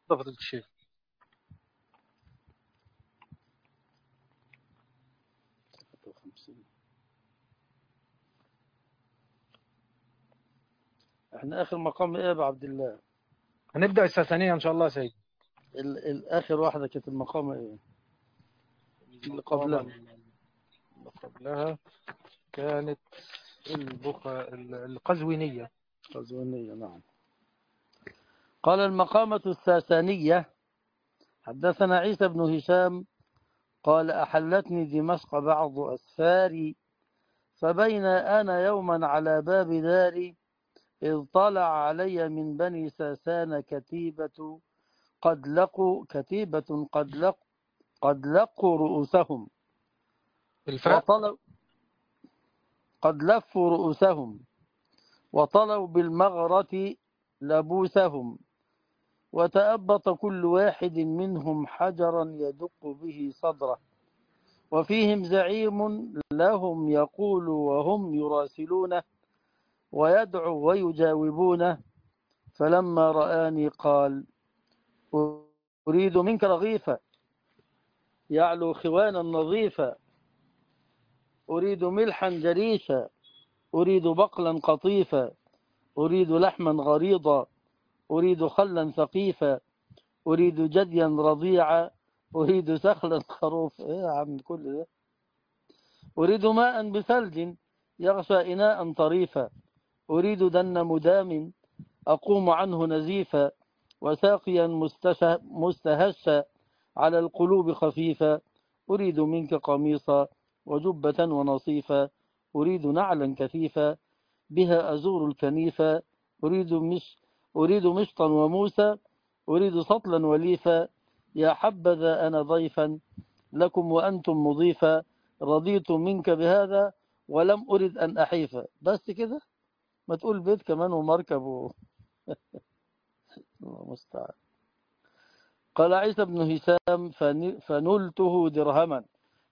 فضيلة الشيخ. احنا اخر مقام ايه يا ابو عبد الله؟ هنبدأ الساسانية ان شاء الله يا سيدي. الاخر واحدة كانت المقام ايه؟ اللي قبلها اللي قبلها كانت القزوينية. القزوينية، نعم. قال المقامة الساسانية: حدثنا عيسى بن هشام قال أحلتني دمشق بعض أسفاري، فبين أنا يوما على باب داري، إذ طلع علي من بني ساسان كتيبة قد لقوا رؤوسهم الفاء قد لفوا رؤوسهم وطلوا بالمغرة لبوسهم، وتأبط كل واحد منهم حجرا يدق به صدره، وفيهم زعيم لهم يقول وهم يراسلونه ويدعو ويجاوبونه، فلما رآني قال: أريد منك رغيفا يعلو خوانا نظيفا، أريد ملحا جريشا، أريد بقلا قطيفا، أريد لحما غريضا، أريد خلا ثقيفا، أريد جديا رضيعا، أريد سخلا خروف. إيه يا عم كل ده؟ أريد ماء بثلج يغشى إناء طريفا، أريد دن مدام أقوم عنه نزيفا، وساقيا مستهشا على القلوب خفيفا، أريد منك قميصا وجبة ونصيفا، أريد نعلا كثيفا بها أزور الكنيفا، أريد مشطا وموسى، أريد سطلا وليفا، يا حبذا أنا ضيفا لكم وأنتم مضيفا، رضيت منك بهذا ولم أرد أن أحيفا. بس كده؟ ما تقول بيت كمان ومركب الله المستعان. قال عيسى بن هشام: فنلته درهما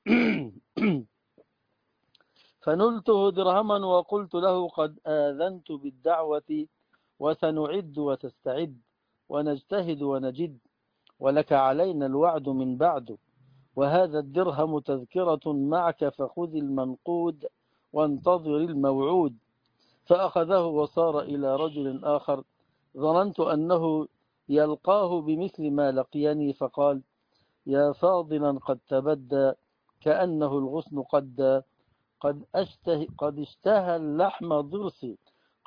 فنلته درهما وقلت له: قد آذنت بالدعوة وسنعد وتستعد ونجتهد ونجد، ولك علينا الوعد من بعد، وهذا الدرهم تذكرة معك، فخذ المنقود وانتظر الموعود. فأخذه وصار إلى رجل آخر ظننت أنه يلقاه بمثل ما لقيني، فقال: يا فاضلا قد تبدى كأنه الغصن قد اشتهى اللحم ضرسي،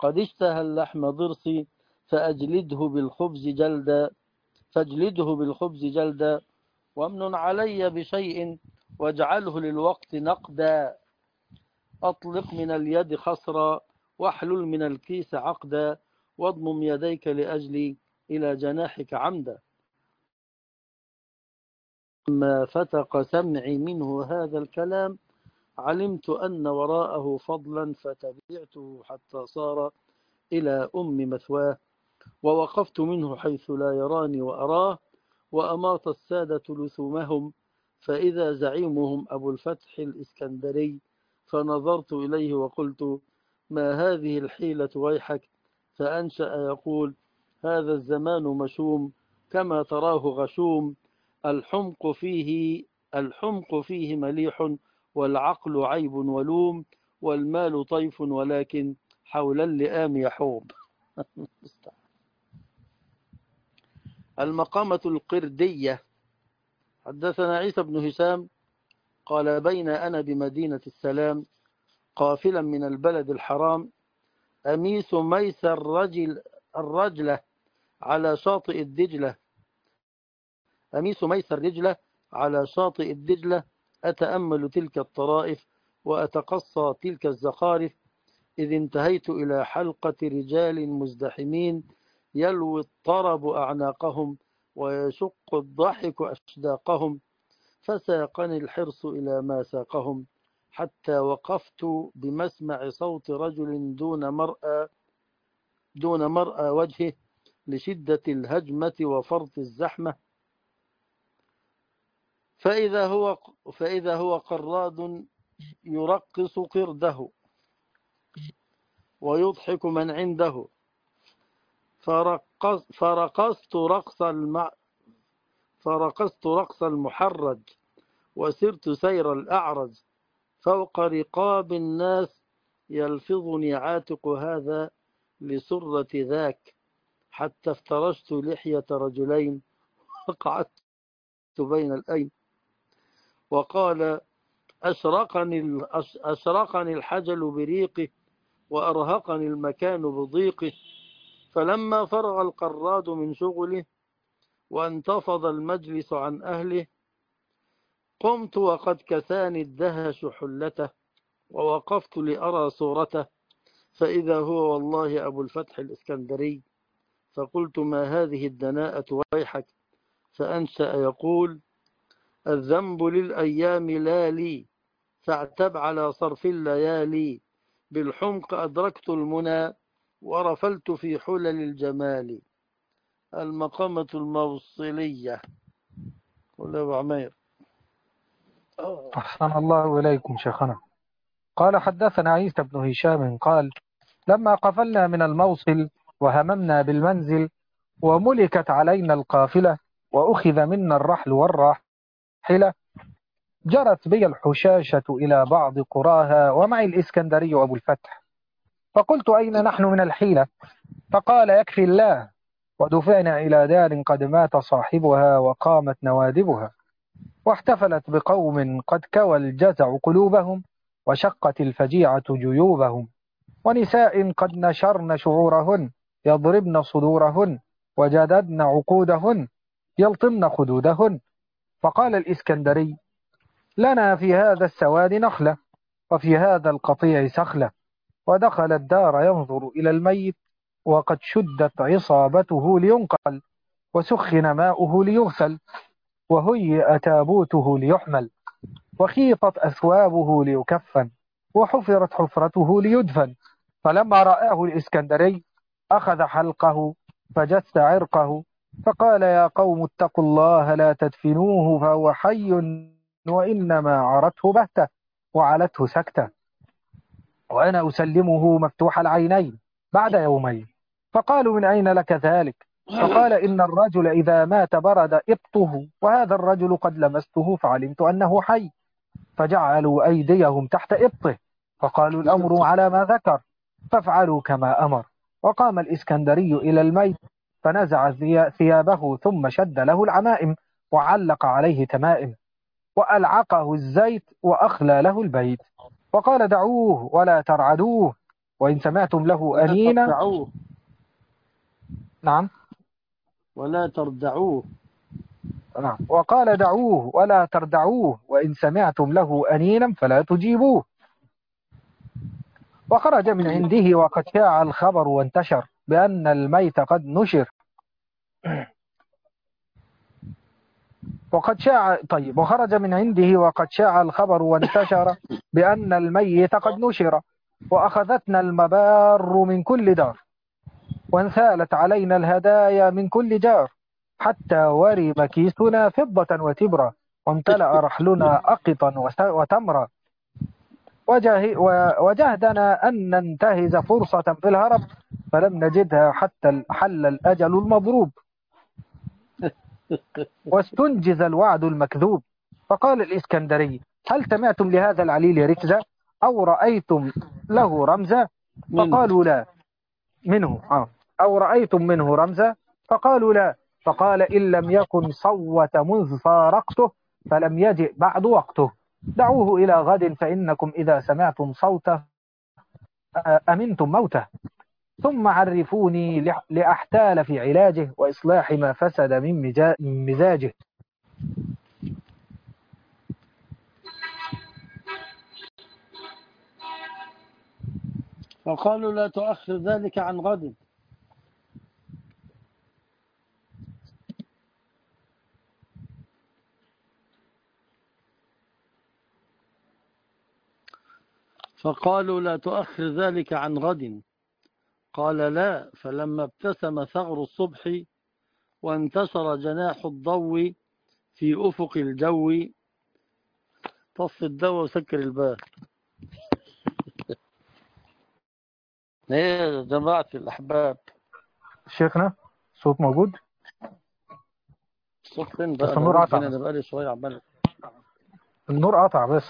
فاجلده بالخبز جلدا، وامن علي بشيء واجعله للوقت نقدا، أطلق من اليد خصرا واحلل من الكيس عقدا، واضمم يديك لأجلي إلى جناحك عمدا. لما فتق سمعي منه هذا الكلام علمت أن وراءه فضلا، فتبعته حتى صار إلى مثواه، ووقفت منه حيث لا يراني وأراه، وأماط السادة لثومهم، فإذا زعيمهم أبو الفتح الإسكندري، فنظرت إليه وقلت: ما هذه الحيلة ويحك؟ فأنشأ يقول: هذا الزمان مشوم كما تراه غشوم، الحمق فيه مليح، والعقل عيب ولوم، والمال طيف ولكن حول اللئام يحوم. المقامة القردية: حدثنا عيسى بن هشام قال: بين أنا بمدينة السلام قافلا من البلد الحرام، أميس ميسر الرجلة على شاطئ الدجلة، أتأمل تلك الطرائف وأتقصى تلك الزخارف، إذ انتهيت إلى حلقة رجال مزدحمين يلوي الطرب أعناقهم ويشق الضحك أشداقهم، فساقني الحرص إلى ما ساقهم، حتى وقفت بمسمع صوت رجل دون مرأى وجهه لشدة الهجمة وفرط الزحمة، فإذا هو قراد يرقص قرده ويضحك من عنده، فرقصت فرقصت رقص المحرج وسرت سير الأعرج فوق رقاب الناس يلفظني عاتق هذا لسرة ذاك حتى افترشت لحية رجلين وقعدت بين الأين وقال أشرقني الحجل بريقه وأرهقني المكان بضيقه فلما فرغ القراد من شغله وانتفض المجلس عن أهله قمت وقد كساني الدهش حلته ووقفت لأرى صورته فإذا هو والله أبو الفتح الإسكندري فقلت ما هذه الدناءة ويحك فأنشأ يقول الذنب للأيام لا لي فاعتب على صرف الليالي بالحمق أدركت المنى ورفلت في حلل الجمال. المقامة الموصلية. قل أبو عمير. أحسن الله إليكم شيخنا. قال حدثنا عيسى بن هشام قال لما قفلنا من الموصل وهممنا بالمنزل وملكت علينا القافلة وأخذ منا الرحل والراحلة جرت بي الحشاشة إلى بعض قراها ومعي الإسكندري أبو الفتح فقلت أين نحن من الحيلة؟ فقال يكفي الله ودفعنا إلى دار قد مات صاحبها وقامت نوادبها واحتفلت بقوم قد كوى الجزع قلوبهم وشقت الفجيعة جيوبهم ونساء قد نشرن شعورهن يضربن صدورهن وجددن عقودهن يلطمن خدودهن. فقال الإسكندري لنا في هذا السواد نخلة وفي هذا القطيع سخلة. ودخل الدار ينظر إلى الميت وقد شدت عصابته لينقل وسخن ماؤه ليغسل وهيئ تابوته ليحمل وخيطت أثوابه ليكفن وحفرت حفرته ليدفن. فلما رآه الإسكندري أخذ حلقه فجس عرقه فقال يا قوم اتقوا الله لا تدفنوه فهو حي وإنما عرته بهتة وعلته سكتة وأنا أسلمه مفتوح العينين بعد يومين. فقالوا من أين لك ذلك؟ فقال إن الرجل إذا مات برد إبطه وهذا الرجل قد لمسته فعلمت أنه حي فجعلوا أيديهم تحت إبطه فقالوا الأمر على ما ذكر فافعلوا كما أمر. وقام الإسكندري إلى الميت فنزع ثيابه ثم شد له العمائم وعلق عليه تمائم وألعقه الزيت وأخلى له البيت وقال دعوه ولا ترعدوه وإن سمعتم له أنينا. نعم ولا تردعوه. نعم وقال دعوه ولا تردعوه وإن سمعتم له أنينا فلا تجيبوه. وخرج من عنده وقد شاع الخبر وانتشر بأن الميت قد نشر وخرج من عنده وقد شاع الخبر وانتشر بأن الميت قد نشر وأخذتنا المبار من كل دار وانثالت علينا الهدايا من كل جار حتى ورم كيسنا فضة وتبرا وامتلأ رحلنا أقطا وتمرا وجهدنا أن ننتهز فرصة في الهرب فلم نجدها حتى حل الأجل المضروب واستنجز الوعد المكذوب. فقال الإسكندري هل سمعتم لهذا العليل ركزة أو رأيتم له رمزا؟ فقالوا لا منه أو رأيتم منه رمزا؟ فقالوا لا. فقال إن لم يكن صوت منذ فارقته فلم يجئ بعد وقته دعوه إلى غد فإنكم إذا سمعتم صوته أمنتم موته ثم عرفوني لأحتال في علاجه وإصلاح ما فسد من مزاجه. فقالوا لا تؤخر ذلك عن غد. فقالوا لا تؤخر ذلك عن غد. قال لا. فلما ابتسم ثغر الصبح وانتشر جناح الضوء في أفق الجو طف الدواء وسكر الباب. ايه جماعة الأحباب شيخنا صوت موجود؟ الصوت فين بس بقى؟ النور موجود قطع فين؟ بس. أنا بقالي شوية عمال. النور قطع بس.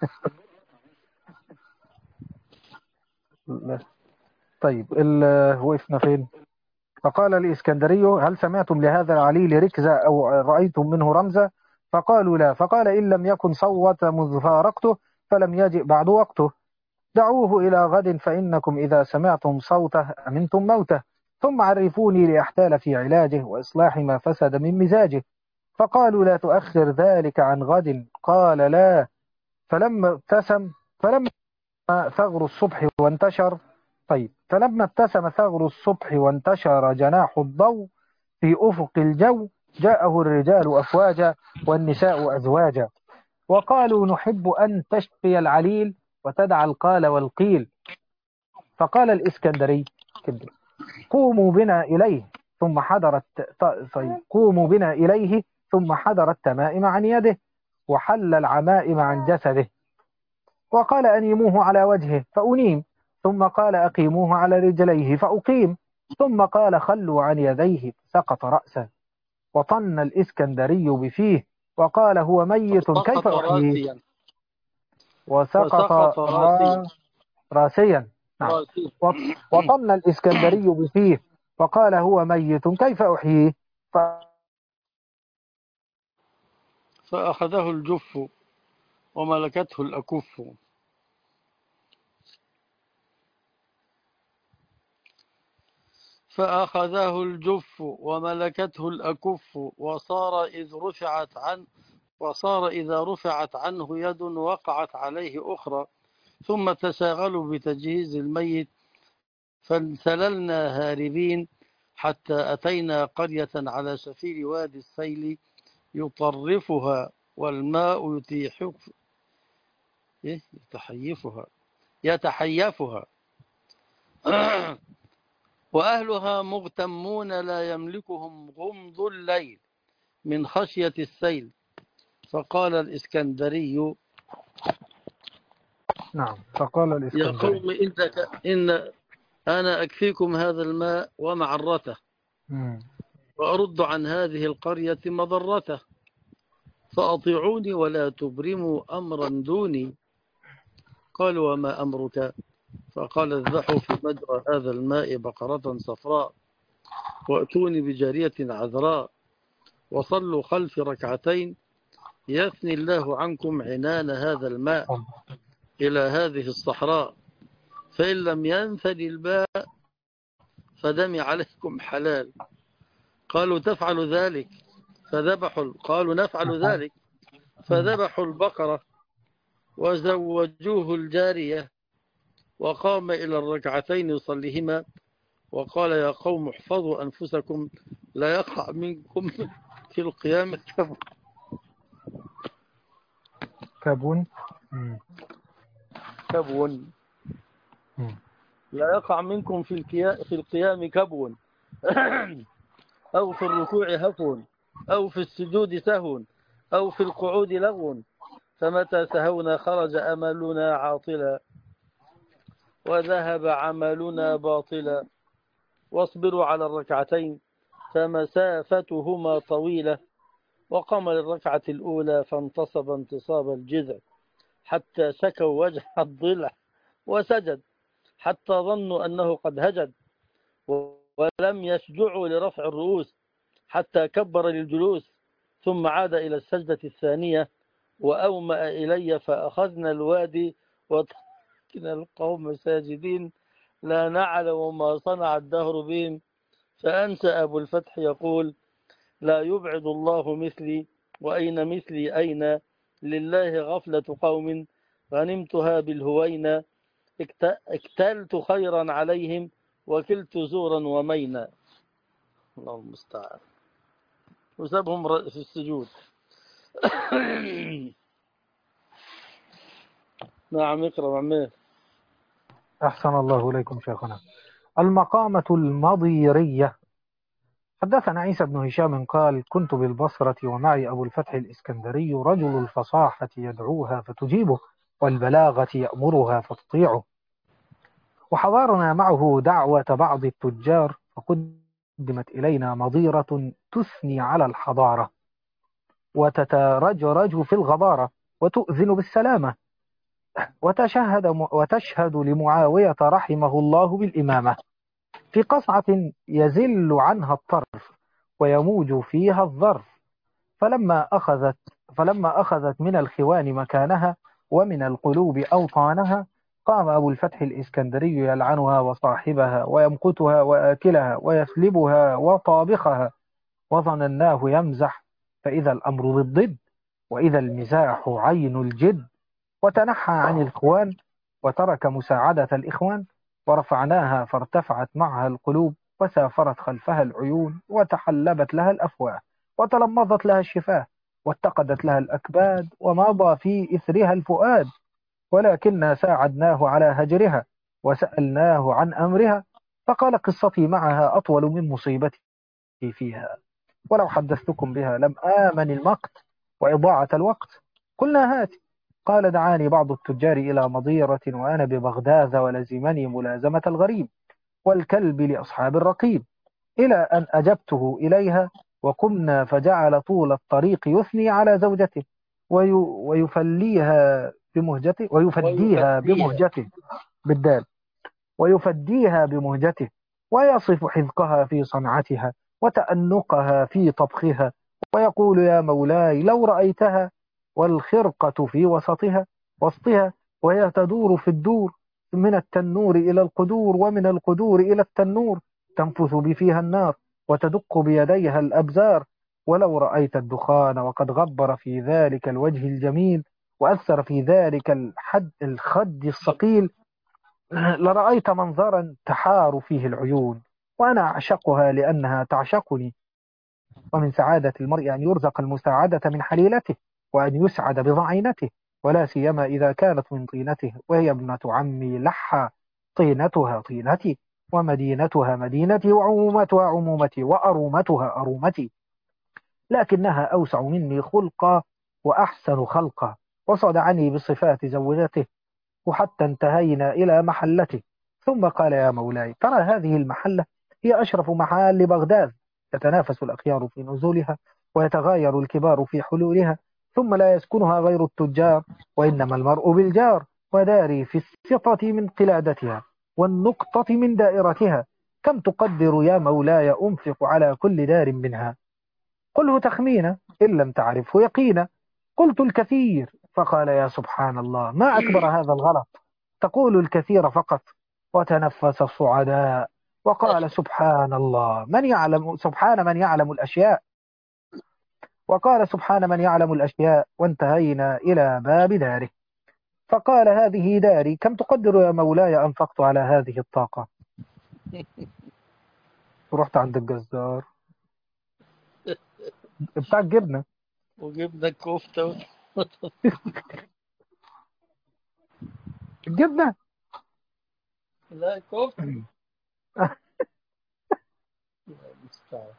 طيب وقفنا فين؟ فقال الإسكندري: هل سمعتم لهذا العليل ركزة أو رأيتم منه رمزا؟ فقالوا لا. فقال: إن لم يكن صوت مذ فارقته فلم يجئ بعد وقته، دعوه إلى غد، فإنكم إذا سمعتم صوته أمنتم موته، ثم عرفوني لأحتال في علاجه وإصلاح ما فسد من مزاجه. فقالوا: لا تؤخر ذلك عن غد. قال: لا. فلما ثغر الصبح وانتشر طيب فلما ابتسم ثغر الصبح وانتشر جناح الضوء في أفق الجو، جاءه الرجال أفواجا والنساء أزواجا، وقالوا: نحب أن تشفي العليل وتدع القال والقيل. فقال الإسكندري: كده، قوموا بنا إليه ثم حضر قوموا بنا إليه ثم حضر التمائم عن يده وحل العمائم عن جسده، وقال: أنيموه على وجهه فأنيم، ثم قال: أقيموه على رجليه فأقيم، ثم قال: خلوا عن يديه سقط رأسه، وطن الإسكندري بفيه وقال: هو ميت كيف فسقط أحييه؟ راسيا. وسقط فسقط راسيا. راسيا. نعم. راسيا. وطن الإسكندري بفيه وقال: هو ميت كيف أحييه؟ فأخذه الجف وملكته الأكف. فأخذه الجف وملكته الأكف وصار إذا رفعت عنه يد وقعت عليه أخرى، ثم تشاغلوا بتجهيز الميت، فانسللنا هاربين حتى أتينا قرية على شفير وادي السيل يطرفها والماء يتحيفها وأهلها مغتمون لا يملكهم غمض الليل من خشية السيل. فقال الإسكندري: نعم. فقال يا الإسكندري: قوم إن أنا أكفيكم هذا الماء ومعرته، مم. وأرد عن هذه القرية مضرته، فأطيعوني ولا تبرموا أمرا دوني. قالوا: وما أمرك؟ فقال: اذبحوا في مجرى هذا الماء بقرة صفراء، وأتوني بجارية عذراء، وصلوا خلف ركعتين، يثني الله عنكم عنان هذا الماء إلى هذه الصحراء، فإن لم ينفد الماء فدمي عليكم حلال. قالوا: تفعل ذلك؟ قالوا: نفعل ذلك. فذبحوا البقرة وزوجوه الجارية، وقام إلى الركعتين يصليهما، وقال: يا قوم احفظوا أنفسكم، لا يقع منكم في القيام كابون. كبو. مم. لا يقع منكم في القيام كبو، أو في الركوع هفو، أو في السجود سهو، أو في القعود لغو، فمتى سهونا خرج أملنا عاطلا وذهب عملنا باطلا. واصبروا على الركعتين فمسافتهما طويلة. وقام للركعة الأولى فانتصب انتصاب الجذع حتى شكوا وجه الضلع وسجد حتى ظنوا أنه قد هجد، ولم يشجعوا لرفع الرؤوس حتى كبر للجلوس، ثم عاد إلى السجدة الثانية وأومأ إلي فأخذنا الوادي وتركنا القوم ساجدين لا نعلم ما صنع الدهر بهم. فأنشأ أبو الفتح يقول: لا يبعد الله مثلي، وأين مثلي أين، لله غفلة قوم غنمتها بالهوينة، اكتلت خيرا عليهم وكلت زورا ومينا. الله المستعان. وسبهم في السجود. نعم، اقرأ عمي. أحسن الله إليكم شيخنا. المقامة المضيرية. حدثنا عيسى بن هشام قال: كنت بالبصرة ومعي أبو الفتح الإسكندري رجل الفصاحة يدعوها فتجيبه، والبلاغة يأمرها فتطيعه. وحضرنا معه دعوة بعض التجار، فقدمت إلينا مضيرة تثني على الحضارة، وتترجرج في الغبارة وتؤذن بالسلامة، وتشهد لمعاوية رحمه الله بالإمامة في قصعة يزل عنها الطرف ويموج فيها الظرف. فلما أخذت فلما أخذت من الخوان مكانها ومن القلوب أوطانها، قام أبو الفتح الإسكندري يلعنها وصاحبها ويمقتها وآكلها ويسلبها وطابخها، وظنناه يمزح، فإذا الأمر بالضد، وإذا المزاح عين الجد. وتنحى عن الإخوان وترك مساعدة الإخوان، ورفعناها فارتفعت معها القلوب، وسافرت خلفها العيون، وتحلبت لها الأفواه، وتلمظت لها الشفاه، واتقدت لها الأكباد، ومضى في إثرها الفؤاد. ولكننا ساعدناه على هجرها وسألناه عن أمرها، فقال قصتي معها أطول من مصيبتي فيها، ولو حدثتكم بها لم آمن المقت وإضاعة الوقت. قلنا هات. قال دعاني بعض التجار إلى مضيرة وأنا ببغداد، ولزمني ملازمة الغريب والكلب لأصحاب الرقيب، إلى أن أجبته إليها وقمنا، فجعل طول الطريق يثني على زوجته ويفديها ويفديها. بمهجته بالدال، ويفديها بمهجته، ويصف حذقها في صنعتها وتأنقها في طبخها، ويقول يا مولاي لو رأيتها والخرقة في وسطها، وهي تدور في الدور، من التنور إلى القدور، ومن القدور إلى التنور، تنفث بفيها النار وتدق بيديها الأبزار. ولو رأيت الدخان وقد غبر في ذلك الوجه الجميل، وأثر في ذلك الخد الصقيل، لرأيت منظرا تحار فيه العيون. وأنا أعشقها لأنها تعشقني. ومن سعادة المرء أن يرزق المساعدة من حليلته، وأن يسعد بضعينته، ولا سيما إذا كانت من طينته، وهي ابنة عمي لحى، طينتها طينتي، ومدينتها مدينتي، وعمومتها عمومتي، وأرومتها أرومتي، لكنها أوسع مني خلقا وأحسن خلقا. وصدعني بصفات زوجته، وحتى انتهينا إلى محلته. ثم قال يا مولاي ترى هذه المحلة هي أشرف محال بغداد، يتنافس الأخيار في نزولها، ويتغاير الكبار في حلولها، ثم لا يسكنها غير التجار، وإنما المرء بالجار، وداري في السطة من قلادتها والنقطة من دائرتها. كم تقدر يا مولاي أنفق على كل دار منها؟ قله تخمينا إن لم تعرفه يقينا. قلت الكثير. فقال يا سبحان الله ما أكبر هذا الغلط، تقول الكثير فقط. وتنفس الصعداء وقال سبحان الله من يعلم، سبحان من يعلم الأشياء. وقال سبحان من يعلم الأشياء. وانتهينا إلى باب داره، فقال هذه داري، كم تقدر يا مولاي أنفقت على هذه الطاقة؟ رحت عند الجزار بتاع الجبنة. وجبنا كفتة الجبنة لا كفتة. مستعد.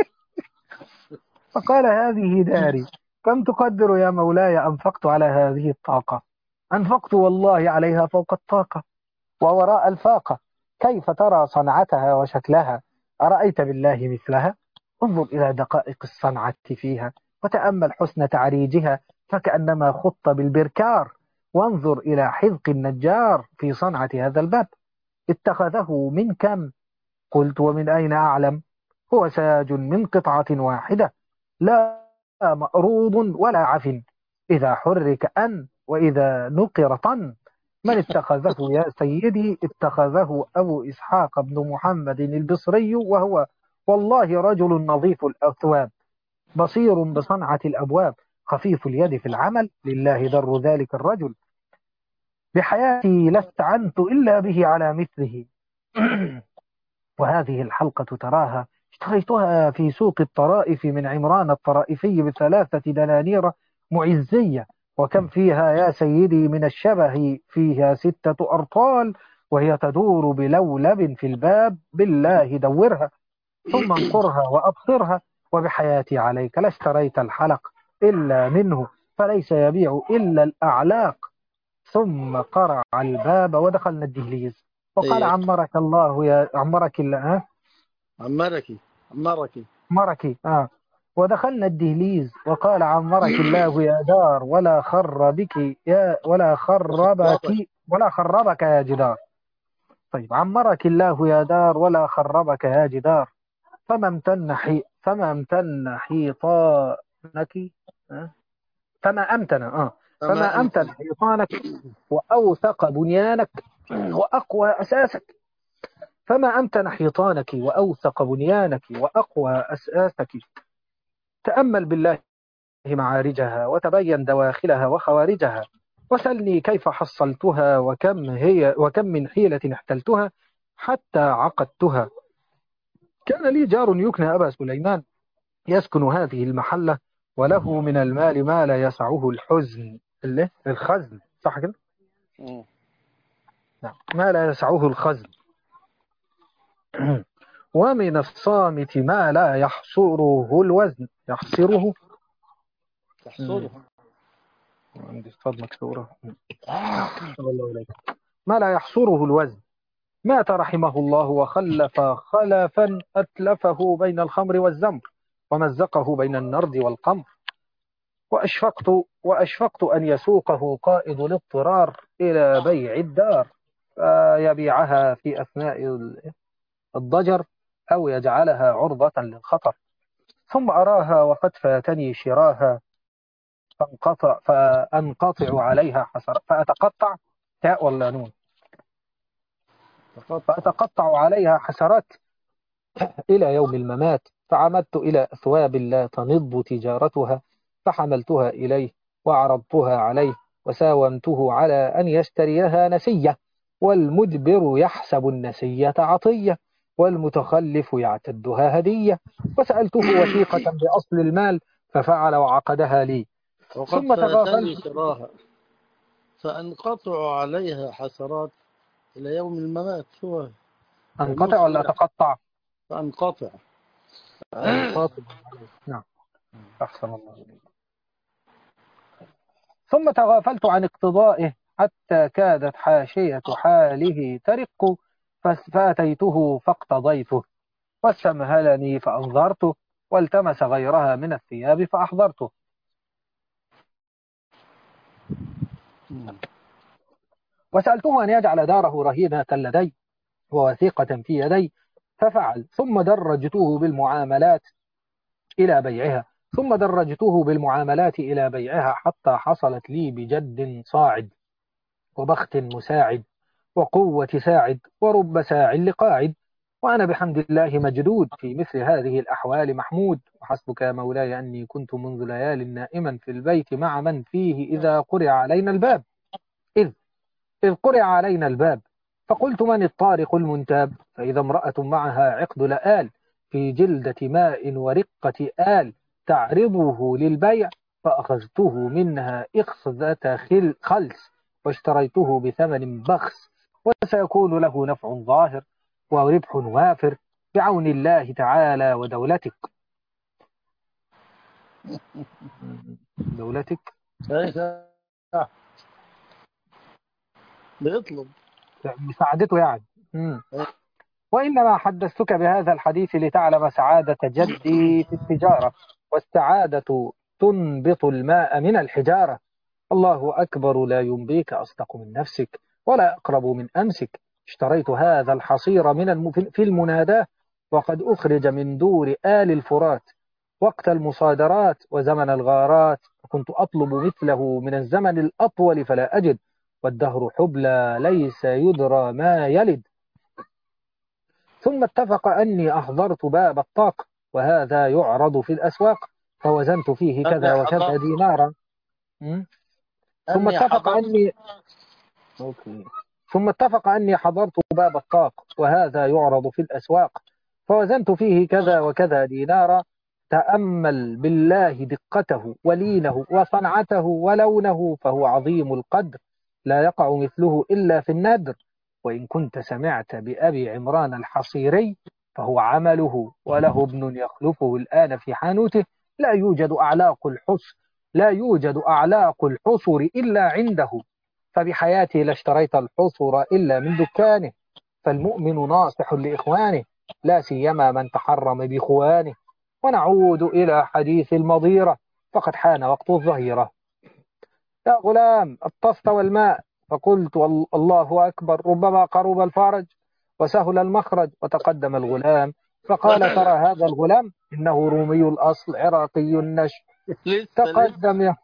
فقال هذه داري، كم تقدر يا مولاي أنفقت على هذه الطاقة؟ أنفقت والله عليها فوق الطاقة ووراء الفاقة. كيف ترى صنعتها وشكلها؟ أرأيت بالله مثلها؟ انظر إلى دقائق الصنعة فيها، وتأمل حسن تعريجها، فكأنما خط بالبركار. وانظر إلى حذق النجار في صنعة هذا الباب، اتخذه من كم؟ قلت ومن أين أعلم؟ هو ساج من قطعة واحدة، لا مأروض ولا عفن، إذا حرك أن، وإذا نقر طن. من اتخذه يا سيدي؟ اتخذه أبو إسحاق بن محمد البصري، وهو والله رجل نظيف الأثواب، بصير بصنعة الأبواب، خفيف اليد في العمل، لله در ذلك الرجل. بحياتي لا استعنت إلا به على مثله. وهذه الحلقة تراها اشتريتها في سوق الطرائف من عمران الطرائفي ب3 دنانير معزية. وكم فيها يا سيدي من الشبه؟ فيها 6 أرطال، وهي تدور بلولب في الباب. بالله دورها ثم انقرها وأبصرها. وبحياتي عليك لاشتريت الحلق إلا منه، فليس يبيع إلا الأعلاق. ثم قرع الباب ودخلنا الدهليز، وقال إيه. عمرك الله يا عمرك الله. عمركي. عمرك ودخلنا الدهليز وقال عمرك الله يا دار ولا خر بك يا ولا خربك يا جدار. طيب عمرك الله يا دار ولا خربك يا جدار، فما امتن حيطانك. أه؟ فما فما أمتن أمتن. حيطانك وأوثق بنيانك وأقوى أساسك. فما أمتن حيطانك وأوثق بنيانك وأقوى أساسك. تأمل بالله معارجها وتبين دواخلها وخوارجها، وسلني كيف حصلتها وكم من حيلة احتلتها حتى عقدتها. كان لي جار يكنى أبا سليمان يسكن هذه المحلة، وله من المال ما لا يسعه الحزن الخزن، صح كده؟ مم. نعم، ما لا يسعه الخزن. ومن الصامت ما لا يحصره الوزن. يحصره. مم. تحصلها. عندي الصاد مكسورة. نعم. الله إليك. ما لا يحصره الوزن. مات رحمه الله وخلف خلفا أتلفه بين الخمر والزمر، ومزقه بين النرد والقمر. وأشفقت أن يسوقه قائد الاضطرار إلى بيع الدار، فيبيعها في أثناء الضجر أو يجعلها عرضة للخطر. ثم أراها وقد فاتني شراها فأنقطع عليها حسرات فأتقطع تاء ولا نون تقطع. فأتقطع عليها حسرات إلى يوم الممات. فعمدت إلى أثواب لا تنض تجارتها، فحملتها إليه وعرضتها عليه وساومته على أن يشتريها نسية. والمدبر يحسب النسية عطية، والمتخلف يعتدها هدية. وسألته وثيقة بأصل المال ففعل وعقدها لي. وقد ثم فاتني تغافلت. شراها فأنقطع عليها حسرات إلى يوم الممات. هو أنقطع الموت ولا لا. أتقطع؟ فأنقطع. أنقطع. نعم. أحسن الله إليك. ثم تغافلت عن اقتضائه حتى كادت حاشية حاله ترق، فأتيته فاقتضيته، واستمهلني فأنظرته، والتمس غيرها من الثياب فأحضرته. مم. وسألته أن يجعل داره رهينة لدي ووثيقة في يدي، ففعل. ثم درجته بالمعاملات إلى بيعها حتى حصلت لي بجد صاعد وبخت مساعد وقوة ساعد ورب ساع لقاعد. وأنا بحمد الله مجدود في مثل هذه الأحوال محمود. وحسبك يا مولاي أني كنت منذ ليال نائما في البيت مع من فيه إذا قرع علينا الباب إذ إذ قرع علينا الباب، فقلت من الطارق المنتاب؟ فإذا امرأة معها عقد لآل في جلدة ماء ورقة آل تعرضه للبيع، فأخذته منها إخذة خلس واشتريته بثمن بخس، وسيكون له نفع ظاهر وربح وافر بعون الله تعالى ودولتك. دولتك هيك بيطلب. مساعدته يعني. وإنما حدثتك بهذا الحديث لتعلم سعادة جدي في التجارة، والسعادة تنبط الماء من الحجارة. الله أكبر لا ينبيك أصدق من نفسك ولا أقرب من أمسك. اشتريت هذا الحصير في المناداة، وقد أخرج من دور آل الفرات وقت المصادرات وزمن الغارات، وكنت أطلب مثله من الزمن الأطول فلا أجد، والدهر حبلى ليس يدرى ما يلد. ثم اتفق أني أحضرت باب الطاق وهذا يعرض في الأسواق، فوزنت فيه أني كذا وكذا حضرت. دينارا. م? ثم أني اتفق حضرت. أني أوكي. ثم اتفق أني حضرت باب الطاق وهذا يعرض في الأسواق، فوزنت فيه كذا وكذا دينارا. تأمل بالله دقته ولينه وصنعته ولونه، فهو عظيم القدر لا يقع مثله إلا في النادر. وإن كنت سمعت بأبي عمران الحصيري فهو عمله، وله ابن يخلفه الآن في حانوته. لا يوجد أعلاق الحصر لا يوجد أعلاق الحصر إلا عنده، فبحياتي لاشتريت الحصر إلا من دكانه. فالمؤمن ناصح لإخوانه، لا سيما من تحرم بإخوانه. ونعود إلى حديث المضيرة، فقد حان وقت الظهيرة. يا غلام الطست والماء. فقلت الله أكبر، ربما قرب الفرج وسهل المخرج. وتقدم الغلام فقال: ترى هذا الغلام إنه رومي الأصل عراقي النشء. لسه.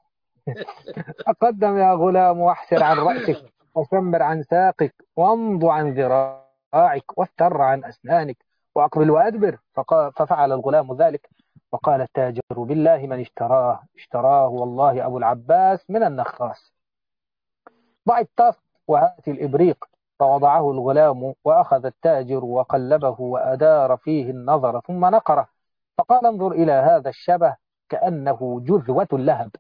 تقدم يا غلام واحسر عن رأسك وشمر عن ساقك وامض عن ذراعك وافتر عن أسنانك وأقبل وأدبر. ففعل الغلام ذلك. وقال التاجر: بالله من اشتراه والله أبو العباس من النخاس. ضع الطست وهات الإبريق. فوضعه الغلام وأخذ التاجر وقلبه وأدار فيه النظر ثم نقره. فقال: انظر إلى هذا الشبه، كأنه جذوة اللهب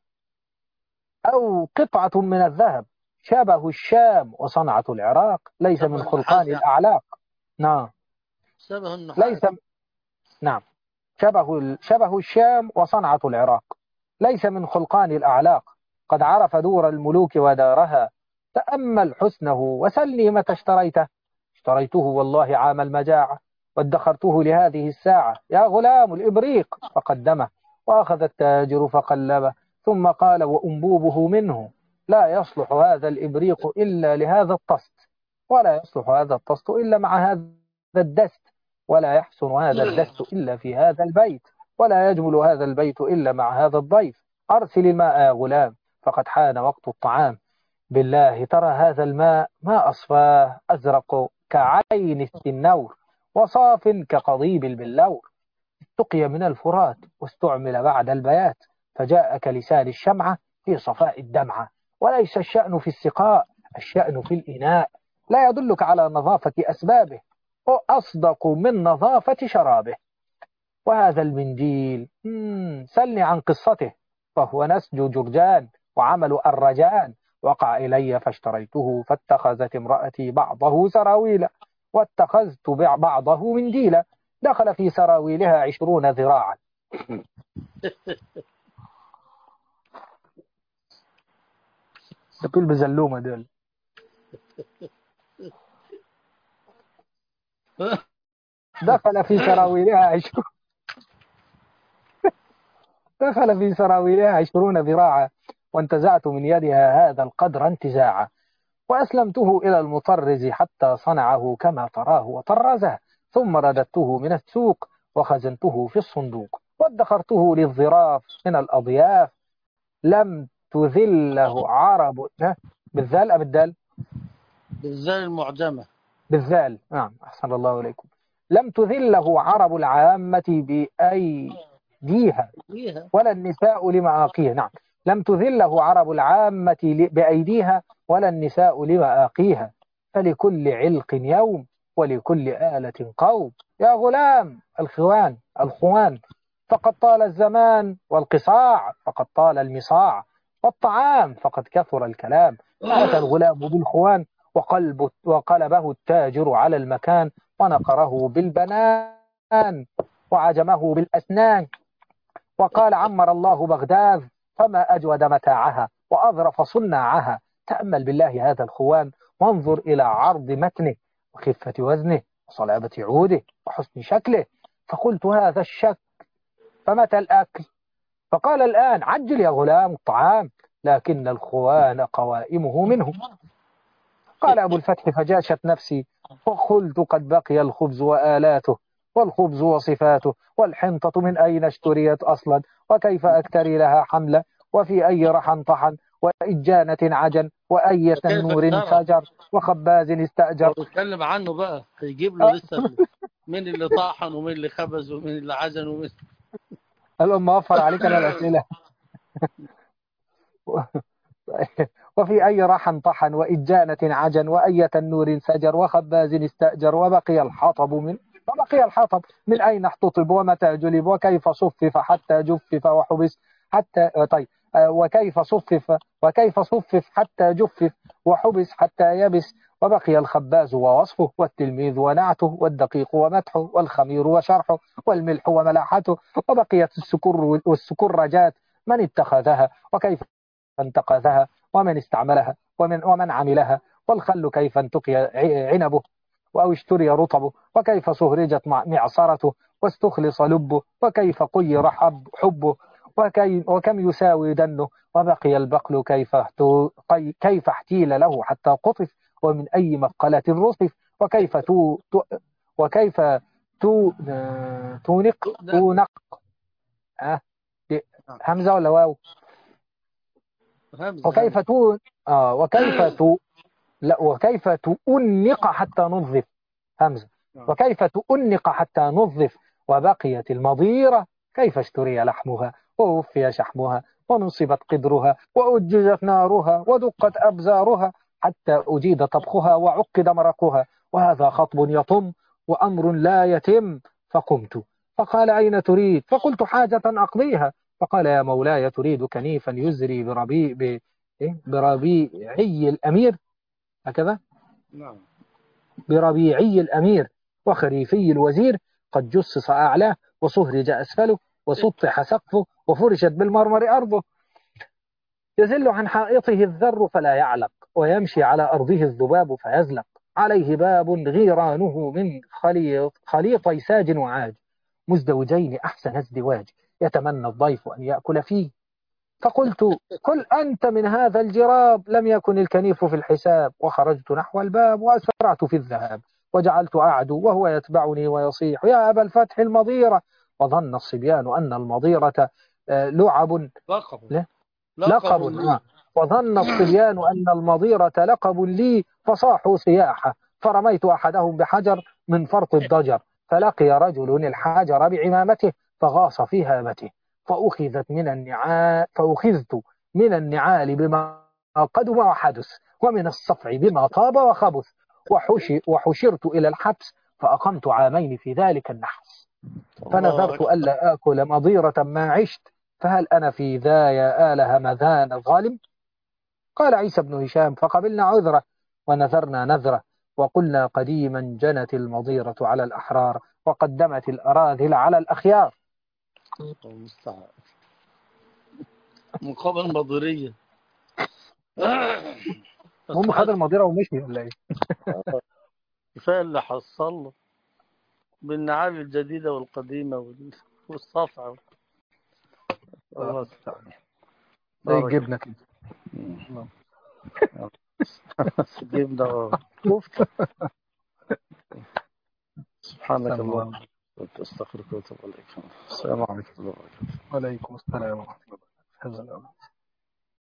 أو قطعة من الذهب، شبه الشام وصنعة العراق، ليس شبه من خلقان النحاس يعني. الأعلاق. نعم. شبه النحاس. ليس. نعم. شبه الشام وصنعة العراق، ليس من خلقان الأعلاق. قد عرف دور الملوك ودارها. تأمل حسنه وسلني متى اشتريته. اشتريته والله عام المجاعة، وادخرته لهذه الساعة. يا غلام الإبريق. فقدمه وأخذ التاجر فقلبه ثم قال وأنبوبه منه: لا يصلح هذا الإبريق إلا لهذا الطست، ولا يصلح هذا الطست إلا مع هذا الدست، ولا يحسن هذا الدست إلا في هذا البيت، ولا يجمل هذا البيت إلا مع هذا الضيف. أرسل الماء يا غلام، فقد حان وقت الطعام. بالله ترى هذا الماء ما أصفاه، أزرق كعين السنور وصاف كقضيب البلور. استقي من الفرات واستعمل بعد البيات، فجاء كلسان الشمعة في صفاء الدمعة. وليس الشأن في السقاء، الشأن في الإناء. لا يدلك على نظافة أسبابه، وأصدق من نظافة شرابه. وهذا المنديل سلني عن قصته، فهو نسج جرجان وعمل الرجان. وقع إلي فاشتريته، فاتخذت امرأتي بعضه سراويلا، واتخذت بعضه منديلا. دخل في سراويلها 20 ذراعا. تقول بزلومة دول. دخل في سراويلها 20 دخل في سراويلها 20 ذراعا، وانتزعت من يدها هذا القدر انتزاعا. وأسلمته إلى المطرز حتى صنعه كما تراه وطرزه، ثم رددته من السوق وخزنته في الصندوق، وادخرته للظراف من الأضياف. لم تذله عرب بالذال أم بالدال؟ بالذال المعجمة. بالذال، نعم، أحسن الله إليكم. لم تذله عرب العامة بأيديها فيها. ولا النساء لمآقيها. نعم. لم تذله عرب العامة بأيديها ولا النساء لمآقيها. فلكل علق يوم ولكل آلة قوم. يا غلام الخوان فقد طال الزمان، والقصاع فقد طال المصاع، والطعام فقد كثر الكلام. فأتى الغلام بالخوان وقلبه التاجر على المكان، ونقره بالبنان وعجمه بالأسنان. وقال: عمر الله بغداد فما أجود متاعها وأظرف صناعها. تأمل بالله هذا الخوان، وانظر إلى عرض متنه وخفة وزنه وصلابة عوده وحسن شكله. فقلت: هذا الشك، فمتى الأكل؟ فقال: الآن، عجل يا غلام الطعام، لكن الخوان قوائمه منه. قال أبو الفتح: فجاشت نفسي وقلت: قد بقي الخبز وآلاته، والخبز وصفاته، والحنطة من أين اشتريت أصلا، وكيف أكتري لها حملة، وفي أي رحى طحن، وإجانة عجن، وأية كيف نور اكترى؟ فجر، وخباز هو استأجر. بيتكلم عنه بقى، هيجيب له لسه مين اللي طاحن ومين اللي خبز ومين اللي عجن ومين. الأم وفر عليك أنا الأسئلة. وفي أي رحى طحن، وإجانة عجن، وأية نور سجر، وخباز استأجر، وبقي الحطب من أين احتطب، ومتى جلب، وكيف صفف حتى جفف وحبس حتى طيب وكيف صفف حتى جفف وحبس حتى يبس. وبقي الخباز ووصفه، والتلميذ ونعته، والدقيق ومدحه، والخمير وشرحه، والملح وملاحته. وبقيت والسكرجات من اتخذها، وكيف انتقذها، ومن استعملها، ومن عملها. والخل كيف انتقي عنبه أو اشتري رطبه، وكيف سهرجت معصرته، واستخلص لبه، وكيف قير حبه، وكم يساوي دنه، وبقي البقل كيف احتيل له حتى قطف، ومن أي مقلة رصف، وكيف وكيف تو... تونق أه؟ همزة ولا واو؟ وكيف همزة. تو وكيف لا، وكيف تؤنق حتى نظف، همزة، وكيف تؤنق حتى نظف، وبقيت المضيرة كيف اشتري لحمها، ووفي شحمها، ونصبت قدرها، وأججت نارها، ودقت أبزارها، حتى أجيد طبخها، وعقد مرقها، وهذا خطب يطم، وأمر لا يتم. فقمت فقال أين تريد؟ فقلت حاجة أقضيها. فقال يا مولاي تريد كنيفا يزري بربيعي الأمير، هكذا، نعم. بربيعي الأمير، وخريفي الوزير، قد جصص أعلاه، وصهرج أسفله، وسطح سقفه، وفرشت بالمرمر أرضه، يزل عن حائطه الذر فلا يعلق، ويمشي على أرضه الذباب فيزلق، عليه باب غيرانه من خليطي ساج وعاج، مزدوجين أحسن ازدواج، يتمنى الضيف أن يأكل فيه. فقلت كل أنت من هذا الجراب، لم يكن الكنيف في الحساب. وخرجت نحو الباب وأسرعت في الذهاب، وجعلت أعدو وهو يتبعني ويصيح يا أبا الفتح المضيرة. وظن الصبيان أن المضيرة لعب لقب. لا لقب لقب لي. وظن الصبيان أن المضيرة لقب لي، فصاحوا صياحة، فرميت أحدهم بحجر من فرط الضجر، فلقي رجل الحجر بعمامته، فغاص في هامته، فأخذت من النعال بما قدم وحدث، ومن الصفع بما طاب وخبث، وحشرت إلى الحبس، فأقمت عامين في ذلك النحس، الله فنذرت أكبر. ألا آكل مضيرة ما عشت، فهل أنا في ذا يا آل همذان ظالم؟ قال عيسى بن هشام فقبلنا عذره، ونذرنا نذره، وقلنا قديما جنت المضيرة على الأحرار، وقدمت الأراذل على الأخيار. الله المستعان. مقابل مضرية. بس هم خد حد المضيرة ومشي ولا إيه؟ كفاية اللي حصل له بالنعال الجديدة والقديمة والصفعة. الله المستعان. زي بارك الجبنة كده. الله. جبنا كفت. سبحانك سلام اللهم الله. وبحمدك، استغفرك واتوب اليك. السلام عليكم ورحمة الله وبركاته. وعليكم السلام ورحمة الله وبركاته.